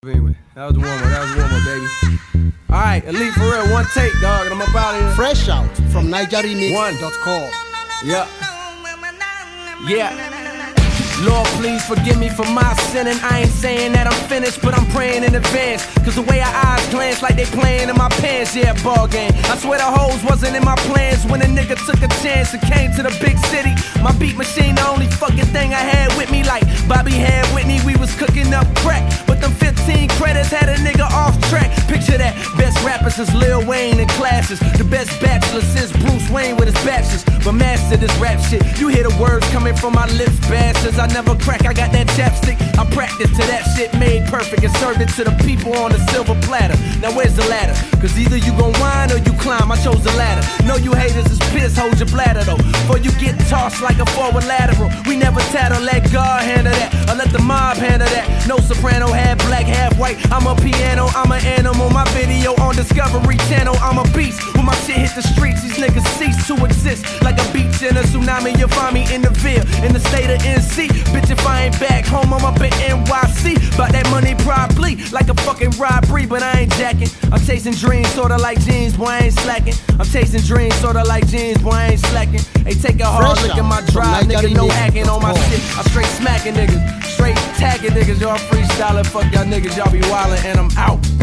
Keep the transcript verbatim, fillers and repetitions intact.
Anyway, that was the warm-up, that was the warm-up, baby. Alright, Elite for real, one take, dog, and I'm up out of here. Fresh out from Niger Remix dot com. Yeah. Yeah. Lord, please forgive me for my sin, and I ain't saying that I'm finished, but I'm praying in advance. Cause the way our eyes glance like they playing in my pants, yeah, ball game. I swear the hoes wasn't in my plans when a nigga took a chance and came to the big city. My beat machine, the only fucking thing I had with me, like Bobby had Whitney, we was cooking up crack. But them fifteen credits had a nigga off track. Picture that, best rappers is Lil Wayne in classes. The best bachelor since Bruce Wayne with his bachelors. But master this rap shit, you hear the words coming from my lips, bastards. I never crack, I got that chapstick. I practice till that shit made perfect and served it to the people on a silver platter. Now where's the ladder? Cause either you gon' whine or you climb, I chose the ladder. Know you haters is pissed, hold your bladder though. Before you get tossed like a forward lateral. We never tattle, let God handle that, or let the mob handle that. No soprano, half black, half white. I'm a piano, I'm an animal. My video on Discovery Channel, I'm a beast. When my shit hit the streets, these niggas cease to exist. Like a beach in a tsunami, you'll find me in the Ville, in the state of N C. Bitch, if I ain't back home, I'm up in N Y C. Bout that money probably, like a fucking robbery, but I ain't jacking. I'm chasing dreams, sorta like jeans, boy, I ain't slacking. I'm chasing dreams, sorta like jeans, boy, I ain't slacking. Hey, take a hard look at my drive, nigga, no hacking on my shit. I straight smacking niggas, straight tagging niggas. Y'all freestyling, fuck y'all niggas, y'all be wildin', and I'm out.